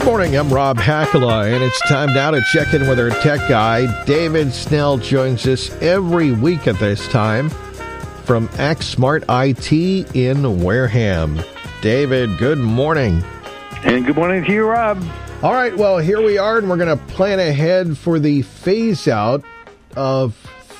morning, I'm Rob Hakala, and it's time now to check in with our tech guy. David Snell joins us every week at this time from ActSmart IT in Wareham. David, good morning. And good morning to you, Rob. All right, well, here we are, and we're going to plan ahead for the phase-out of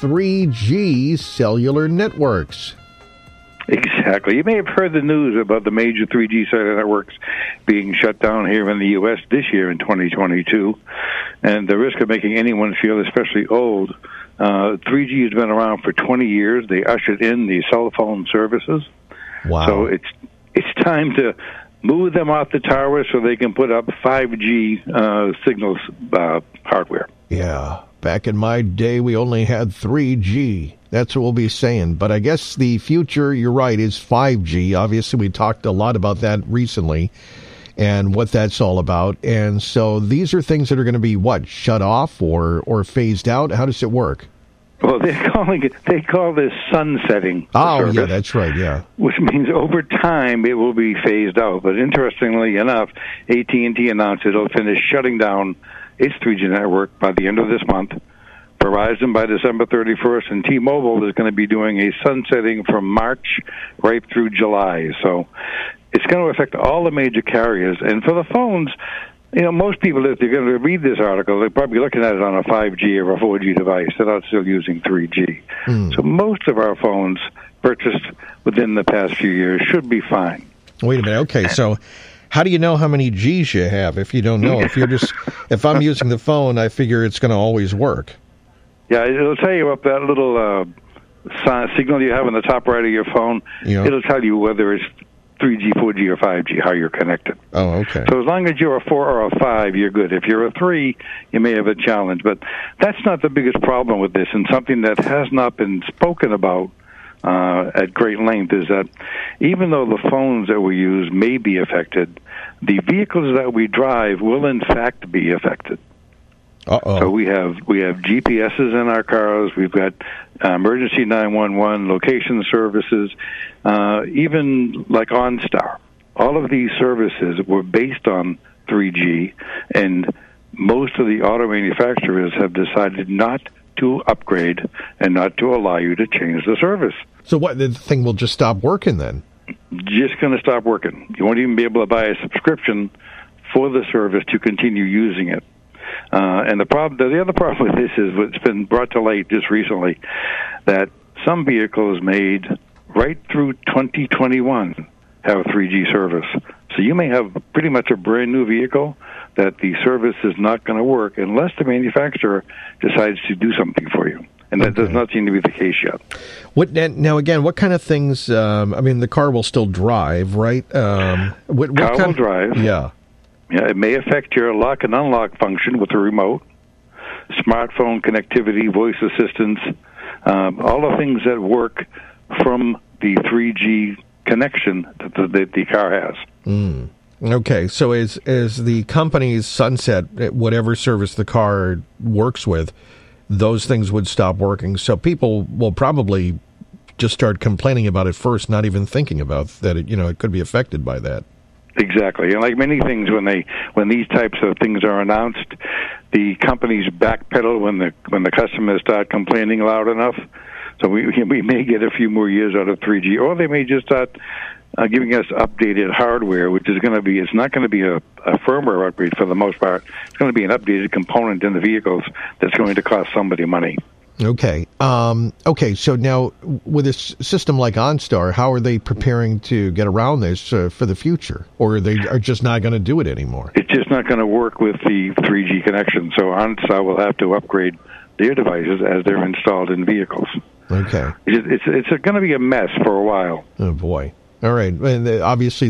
3G cellular networks. Exactly. You may have heard the news about the major 3G cellular networks being shut down here in the U.S. this year in 2022, and the risk of making anyone feel especially old. 3G has been around for 20 years. They ushered in the cell phone services. Wow. So it's time to move them off the towers so they can put up 5G signals hardware. Yeah. Back in my day, we only had 3G. That's what we'll be saying. But I guess the future, you're right, is 5G. Obviously, we talked a lot about that recently and what that's all about. And so these are things that are going to be, shut off or phased out? How does it work? Well, they call this sunsetting. Oh, service, yeah, that's right, yeah. Which means over time it will be phased out. But interestingly enough, AT&T announced it'll finish shutting down its 3G network by the end of this month. Verizon by December 31st, and T-Mobile is going to be doing a sunsetting from March right through July. So it's going to affect all the major carriers. And for the phones, most people, if they're going to read this article, they're probably looking at it on a 5G or a 4G device. They're not still using 3G. So most of our phones purchased within the past few years should be fine. Wait a minute. Okay, so how do you know how many Gs you have if you don't know? If I'm using the phone, I figure it's going to always work. Yeah, it'll tell you up that little signal you have on the top right of your phone. Yeah. It'll tell you whether it's 3G, 4G, or 5G, how you're connected. Oh, okay. So as long as you're a 4 or a 5, you're good. If you're a 3, you may have a challenge. But that's not the biggest problem with this, and something that has not been spoken about at great length is that even though the phones that we use may be affected, the vehicles that we drive will in fact be affected. Uh-oh. So we have GPSs in our cars. We've got emergency 911 location services, even like OnStar. All of these services were based on 3G, and most of the auto manufacturers have decided not to upgrade and not to allow you to change the service. So what? The thing will just stop working then? Just going to stop working. You won't even be able to buy a subscription for the service to continue using it. And the other problem with this is what's been brought to light just recently, that some vehicles made right through 2021 have 3G service. So you may have pretty much a brand new vehicle that the service is not going to work unless the manufacturer decides to do something for you. And that does not seem to be the case yet. Now, again, what kind of things, the car will still drive, right? Car will drive. Yeah. Yeah, it may affect your lock and unlock function with the remote, smartphone connectivity, voice assistance, all the things that work from the 3G connection that the car has. Okay, so as the companies sunset whatever service the car works with, those things would stop working. So people will probably just start complaining about it first, not even thinking about that it could be affected by that. Exactly, and like many things, when these types of things are announced, the companies backpedal when the customers start complaining loud enough. So we may get a few more years out of 3G, or they may just start giving us updated hardware, which is going to be, it's not going to be a firmware upgrade for the most part. It's going to be an updated component in the vehicles that's going to cost somebody money. Okay. So now with a system like OnStar, how are they preparing to get around this for the future? Or they are just not going to do it anymore? It's just not going to work with the 3G connection. So OnStar will have to upgrade their devices as they're installed in vehicles. Okay. It's going to be a mess for a while. Oh, boy. All right. And obviously,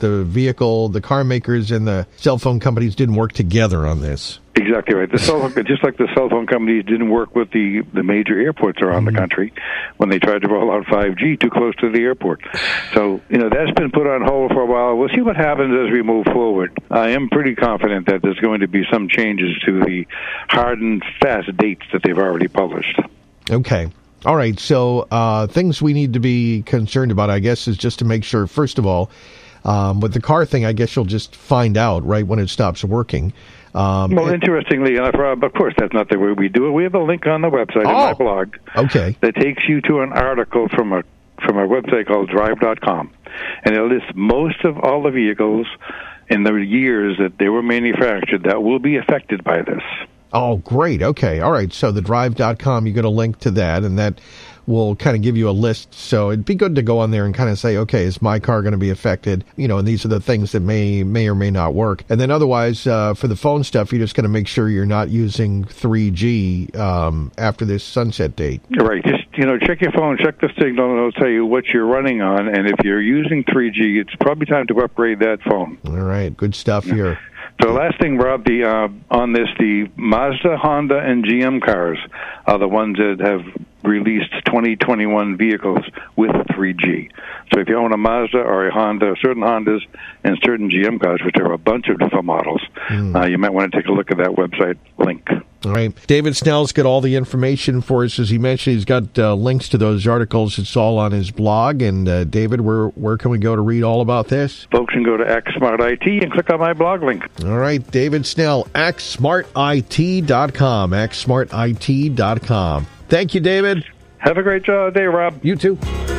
the car makers and the cell phone companies didn't work together on this. Exactly right. Just like the cell phone companies didn't work with the major airports around the country when they tried to roll out 5G too close to the airport. So, that's been put on hold for a while. We'll see what happens as we move forward. I am pretty confident that there's going to be some changes to the hard and fast dates that they've already published. Okay. All right, so things we need to be concerned about, I guess, is just to make sure, first of all, With the car thing, I guess you'll just find out right when it stops working. Well, interestingly enough, Rob, of course, that's not the way we do it. We have a link on the website in my blog that takes you to an article from a website called Drive.com, and it lists most of all the vehicles in the years that they were manufactured that will be affected by this. Oh, great. Okay. All right. So the Drive.com, you get a link to that, and that will kind of give you a list. So it'd be good to go on there and kind of say, okay, is my car going to be affected? And these are the things that may or may not work. And then otherwise, for the phone stuff, you're just going to make sure you're not using 3G after this sunset date. Right. Just, check your phone, check the signal, and it'll tell you what you're running on. And if you're using 3G, it's probably time to upgrade that phone. All right. Good stuff here. So last thing, Rob, on this, the Mazda, Honda, and GM cars are the ones that have released 2021 vehicles with 3G. So if you own a Mazda or a Honda, certain Hondas and certain GM cars, which are a bunch of different models, you might want to take a look at that website link. All right. David Snell's got all the information for us. As he mentioned, he's got links to those articles. It's all on his blog. And David, where can we go to read all about this? Folks can go to ActSmart IT and click on my blog link. All right. David Snell, ActSmartIT.com, ActSmartIT.com. Thank you, David. Have a great day, Rob. You too.